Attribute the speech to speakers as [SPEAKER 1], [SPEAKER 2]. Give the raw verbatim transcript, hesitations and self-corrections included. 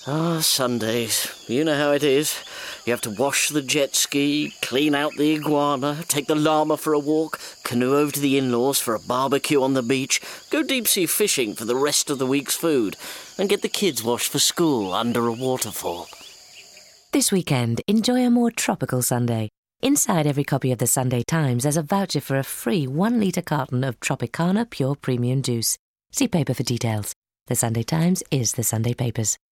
[SPEAKER 1] Ah, Sundays. You know how it is. You have to wash the jet ski, clean out the iguana, take the llama for a walk, canoe over to the in-laws for a barbecue on the beach, go deep-sea fishing for the rest of the week's food, and get the kids washed for school under a waterfall.
[SPEAKER 2] This weekend, enjoy a more tropical Sunday. Inside every copy of the Sunday Times, there's a voucher for a free one-litre carton of Tropicana Pure Premium Juice. See paper for details. The Sunday Times is the Sunday papers.